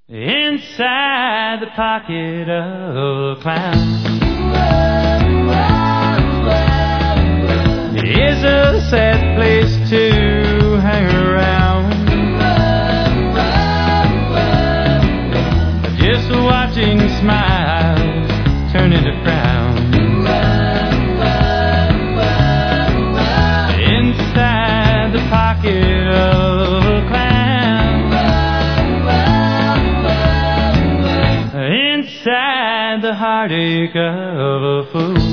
Inside the pocket of a clown is a sad place to hang around. Just watching smiles turn into frowns. Inside the pocket of a clown, inside the heartache of a fool.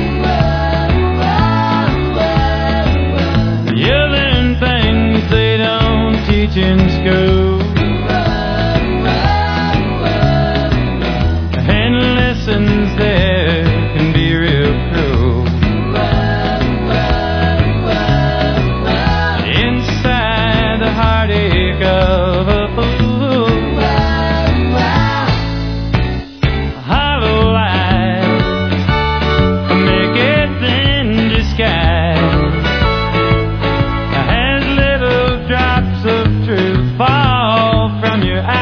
You learn things they don't teach in school, and lessons there can be real cruel. Inside the heartache of a fool, hollow lies make it in disguise, as little drops of truth fall from your eyes.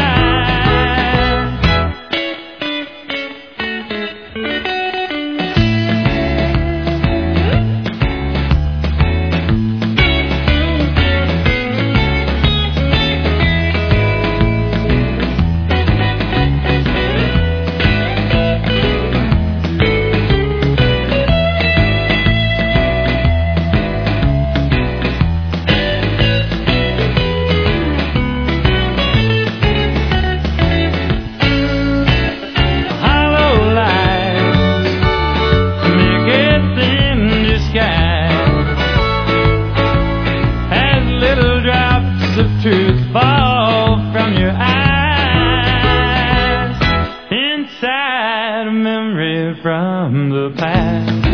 Of truth fall from your eyes, inside a memory from the past.